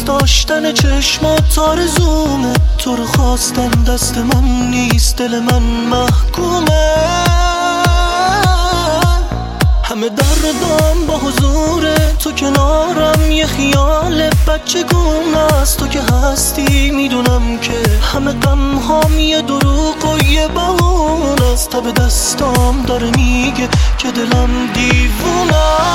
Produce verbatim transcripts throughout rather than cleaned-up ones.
داشتن چشمات آرزومه، تو رو خواستن دست من نیست، دل من محکومه. همه دردم با حضور تو کنارم، یه خیال بچه گونه است. تو که هستی میدونم که همه غم هام یه دروغ و یه بهونه است. تا به دستام داره میگه که دلم دیوونه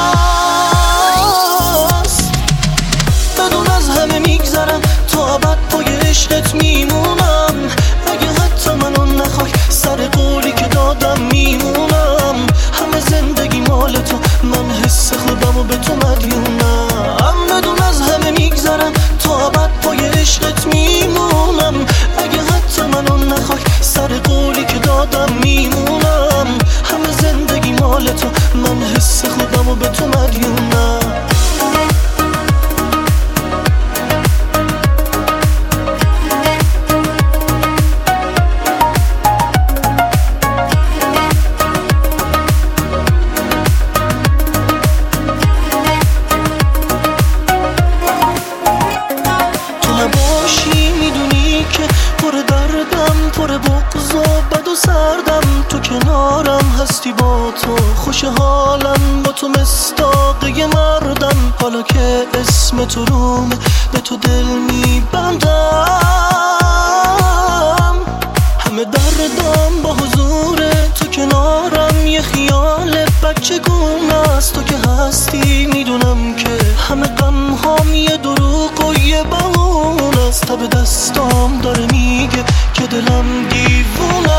است. بدون از همه میگذرم، تا ابد پای عشقت میمونم. اگه حتی منو نخوای، سر قولی که دادم میمونم. همه زندگی مال تو، من حس خودمو به تو مدیونم. بدون از همه میگذرم، تا ابد پای عشقت میمونم. اگه حتی منو نخوای، سر قولی که دادم میمونم. همه زندگی مال تو، من حس خودمو به تو مدیونم. سردم تو کنارم هستی، با تو خوش حالم، با تو مصداقی مردم. حالا که اسم تو رومه، به تو دل میبندم. همه دردم با حضور تو کنارم، یه خیال بچه گونه است. تو که هستی میدونم که همه غم هام یه دروغ و یه بهونه است. تا به دستام داره میگه که دلم دیوونه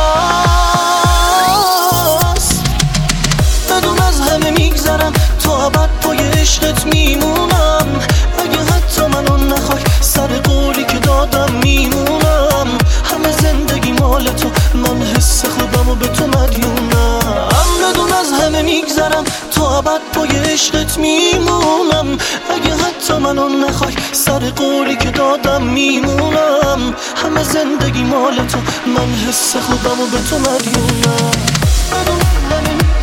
است. بدون از همه میگذرم، تا ابد پای عشقت میمونم. اگه حتی منو نخوای، سر قولی که دادم میمونم. همه زندگی مال تو، من حس خودمو به تو مدیونم. بدون از همه میگذرم، تا ابد پای عشقت میمونم. اگه حتی منو نخوای، سر قولی که دادم میمونم. همه زندگی مال تو، من حس خودمو به تو مدیونم. بدون همه